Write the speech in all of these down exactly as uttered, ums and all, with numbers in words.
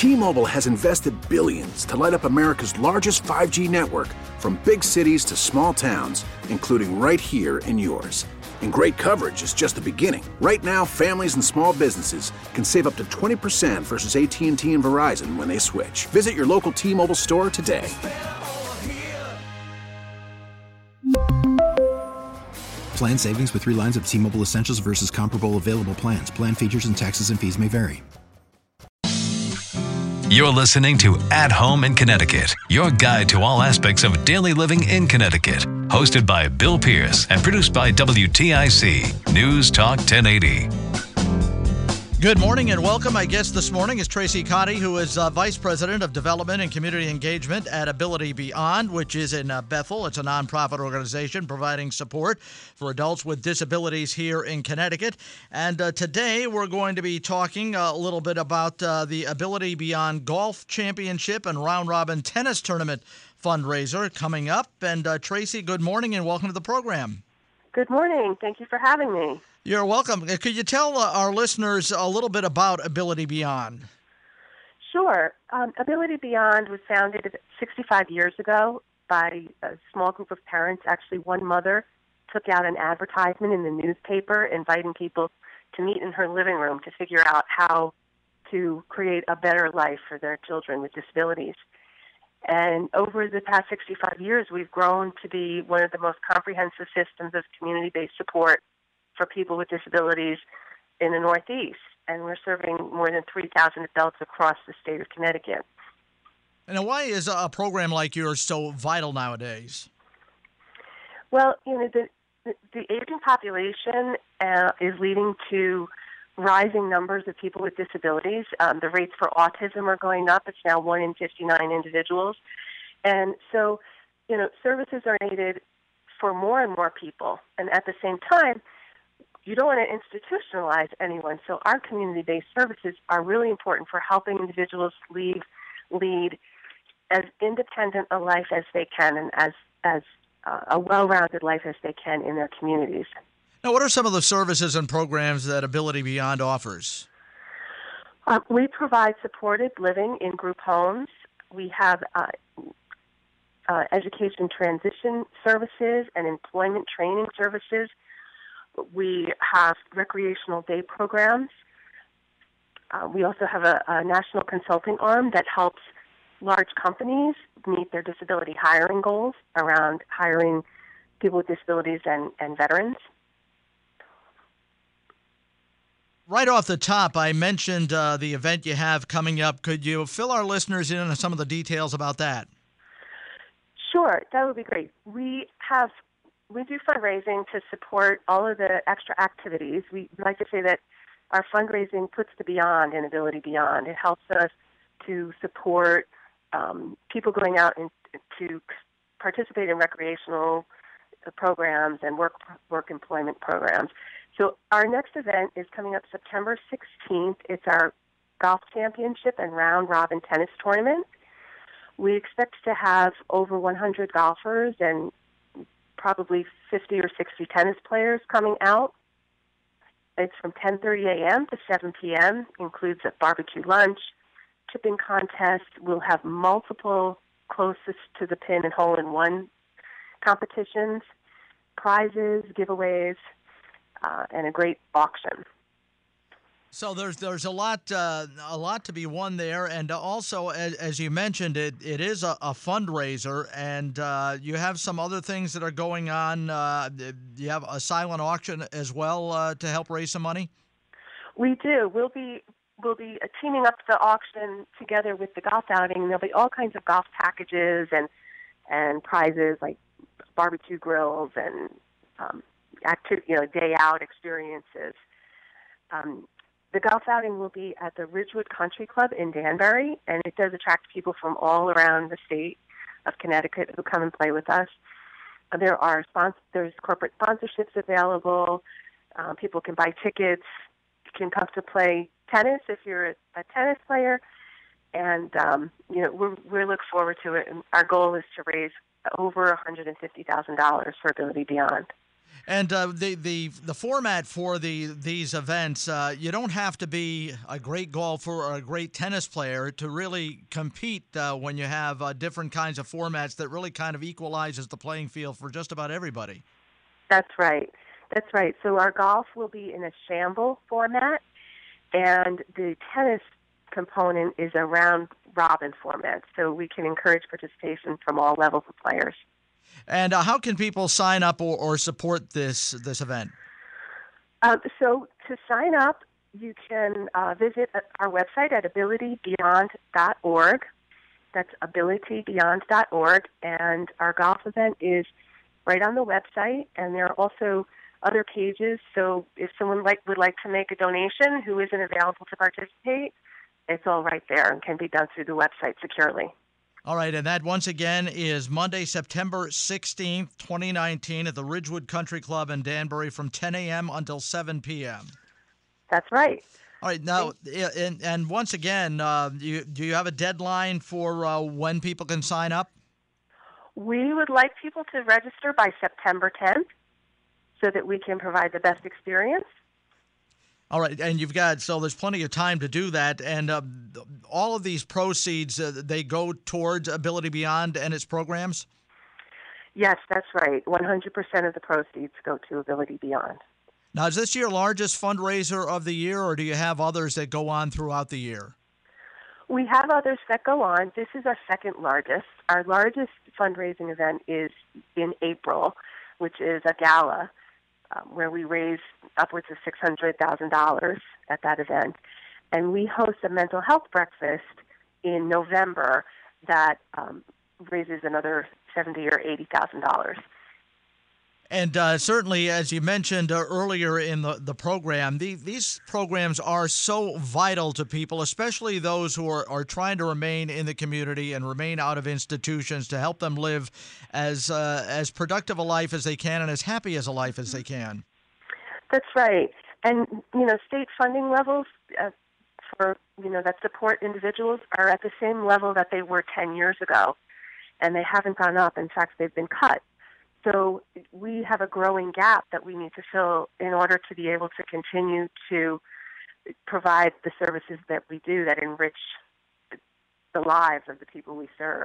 T-Mobile has invested billions to light up America's largest five G network, from big cities to small towns, including right here in yours. And great coverage is just the beginning. Right now, families and small businesses can save up to twenty percent versus A T and T and Verizon when they switch. Visit your local T-Mobile store today. Plan savings with three lines of T-Mobile Essentials versus comparable available plans. Plan features and taxes and fees may vary. You're listening to At Home in Connecticut, your guide to all aspects of daily living in Connecticut. Hosted by Bill Pierce and produced by W T I C News Talk ten eighty. Good morning and welcome. My guest this morning is Tracy Cotti, who is uh, Vice President of Development and Community Engagement at Ability Beyond, which is in uh, Bethel. It's a nonprofit organization providing support for adults with disabilities here in Connecticut. And uh, today we're going to be talking a little bit about uh, the Ability Beyond Golf Championship and Round Robin Tennis Tournament fundraiser coming up. And uh, Tracy, good morning and welcome to the program. Good morning. Thank you for having me. You're welcome. Could you tell uh, our listeners a little bit about Ability Beyond? Sure. Um, Ability Beyond was founded sixty-five years ago by a small group of parents. Actually, one mother took out an advertisement in the newspaper inviting people to meet in her living room to figure out how to create a better life for their children with disabilities. And over the past sixty-five years, we've grown to be one of the most comprehensive systems of community-based support for people with disabilities in the Northeast. And we're serving more than three thousand adults across the state of Connecticut. And why is a program like yours so vital nowadays? Well, you know, the, the, the aging population uh, is leading to rising numbers of people with disabilities. Um, the rates for autism are going up. It's now one in fifty-nine individuals. And so, you know, services are needed for more and more people. And at the same time, you don't want to institutionalize anyone. So our community-based services are really important for helping individuals lead, lead as independent a life as they can and as, as uh, a well-rounded life as they can in their communities. Now, what are some of the services and programs that Ability Beyond offers? Uh, we provide supported living in group homes. We have uh, uh, education transition services and employment training services. We have recreational day programs. Uh, we also have a, a national consulting arm that helps large companies meet their disability hiring goals around hiring people with disabilities and, and veterans. Right off the top, I mentioned uh, the event you have coming up. Could you fill our listeners in on some of the details about that? Sure, that would be great. We have we do fundraising to support all of the extra activities. We like to say that our fundraising puts the beyond in Ability Beyond. It helps us to support um, people going out and to participate in recreational programs and work work employment programs. So our next event is coming up September sixteenth. It's our golf championship and round robin tennis tournament. We expect to have over one hundred golfers and probably fifty or sixty tennis players coming out. It's from ten thirty a.m. to seven p.m., includes a barbecue lunch, chipping contest. We'll have multiple closest to the pin and hole-in-one competitions, prizes, giveaways, uh, and a great auction. So there's there's a lot uh, a lot to be won there, and also as, as you mentioned, it it is a, a fundraiser, and uh, you have some other things that are going on. Uh, you have a silent auction as well uh, to help raise some money. We do. We'll be we'll be uh, teaming up the auction together with the golf outing. There'll be all kinds of golf packages and and prizes like barbecue grills and um, active you know day out experiences. Um, The golf outing will be at the Ridgewood Country Club in Danbury, and it does attract people from all around the state of Connecticut who come and play with us. Uh, There are spons- there's corporate sponsorships available. Uh, people can buy tickets. You can come to play tennis if you're a, a tennis player, and um, you know we're, we look forward to it. And our goal is to raise over one hundred fifty thousand dollars for Ability Beyond. And uh, the, the the format for the these events, uh, you don't have to be a great golfer or a great tennis player to really compete uh, when you have uh, different kinds of formats that really kind of equalizes the playing field for just about everybody. That's right. That's right. So our golf will be in a shamble format, and the tennis component is a round-robin format, so we can encourage participation from all levels of players. And uh, how can people sign up or, or support this this event? Uh, so to sign up, you can uh, visit our website at ability beyond dot org. That's ability beyond dot org, and our golf event is right on the website, and there are also other pages. So if someone like would like to make a donation who isn't available to participate, it's all right there and can be done through the website securely. All right, and that once again is Monday, September sixteenth, twenty nineteen at the Ridgewood Country Club in Danbury from ten a.m. until seven p.m. That's right. All right, now, and, and once again, uh, you, do you have a deadline for uh, when people can sign up? We would like people to register by September tenth so that we can provide the best experience. All right, and you've got, so there's plenty of time to do that, and uh, all of these proceeds, uh, they go towards Ability Beyond and its programs? Yes, that's right. one hundred percent of the proceeds go to Ability Beyond. Now, is this your largest fundraiser of the year, or do you have others that go on throughout the year? We have others that go on. This is our second largest. Our largest fundraising event is in April, which is a gala, Um, where we raise upwards of six hundred thousand dollars at that event. And we host a mental health breakfast in November that um, raises another seventy thousand dollars or eighty thousand dollars. And uh, certainly, as you mentioned uh, earlier in the, the program, the, these programs are so vital to people, especially those who are, are trying to remain in the community and remain out of institutions, to help them live as uh, as productive a life as they can and as happy as a life as they can. That's right. And, you know, state funding levels uh, for, you know, that support individuals are at the same level that they were ten years ago, and they haven't gone up. In fact, they've been cut. So we have a growing gap that we need to fill in order to be able to continue to provide the services that we do that enrich the lives of the people we serve.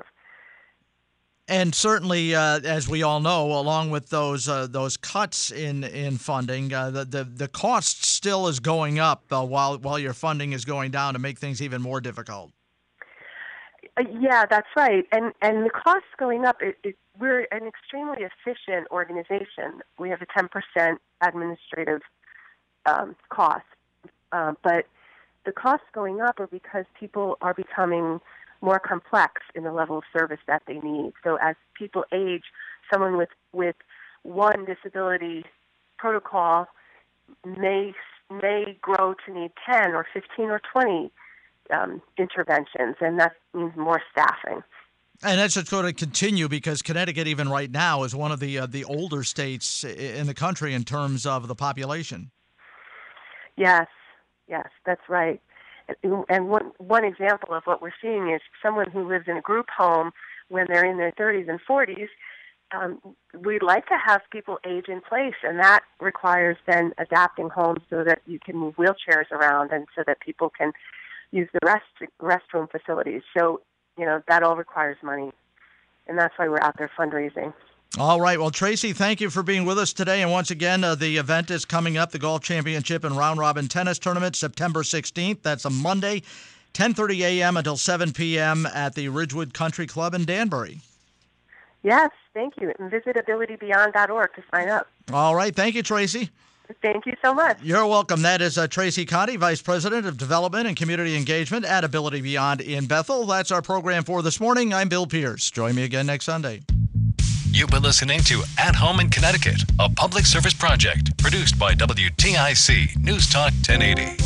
And certainly, uh, as we all know, along with those uh, those cuts in in funding, uh, the, the the cost still is going up uh, while while your funding is going down to make things even more difficult. Uh, yeah, that's right. And and the costs going up, it, it, we're an extremely efficient organization. We have a ten percent administrative um, cost. Uh, but the costs going up are because people are becoming more complex in the level of service that they need. So as people age, someone with, with one disability protocol may may grow to need ten or fifteen or twenty Um, interventions, and that means more staffing. And that's just going to continue because Connecticut, even right now, is one of the uh, the older states in the country in terms of the population. Yes, yes, that's right. And one one example of what we're seeing is someone who lives in a group home when they're in their thirties and forties. Um, we'd like to have people age in place, and that requires then adapting homes so that you can move wheelchairs around and so that people can use the rest restroom facilities. So, you know, that all requires money, and that's why we're out there fundraising. All right. Well, Tracy, thank you for being with us today. And once again, uh, the event is coming up, the Golf Championship and Round Robin Tennis Tournament, September sixteenth. That's a Monday, ten thirty a.m. until seven p.m. at the Ridgewood Country Club in Danbury. Yes, thank you. And visit ability beyond dot org to sign up. All right. Thank you, Tracy. Thank you so much. You're welcome. That is uh, Tracy Conti, Vice President of Development and Community Engagement at Ability Beyond in Bethel. That's our program for this morning. I'm Bill Pierce. Join me again next Sunday. You've been listening to At Home in Connecticut, a public service project produced by W T I C News Talk ten eighty.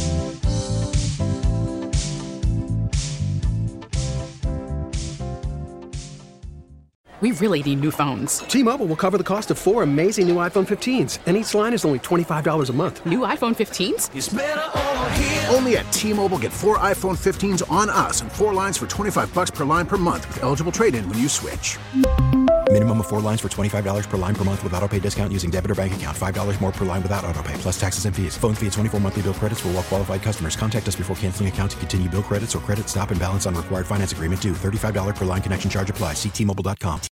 We really need new phones. T-Mobile will cover the cost of four amazing new iPhone fifteens, and each line is only twenty-five dollars a month. New iPhone fifteens? It's better over here. Only at T-Mobile, get four iPhone fifteens on us and four lines for twenty-five dollars per line per month with eligible trade-in when you switch. Minimum of four lines for twenty-five dollars per line per month with autopay discount using debit or bank account. five dollars more per line without autopay, plus taxes and fees. Phone fee at twenty-four monthly bill credits for well qualified customers. Contact us before canceling account to continue bill credits or credit stop and balance on required finance agreement due. thirty-five dollars per line connection charge applies. See T Mobile dot com.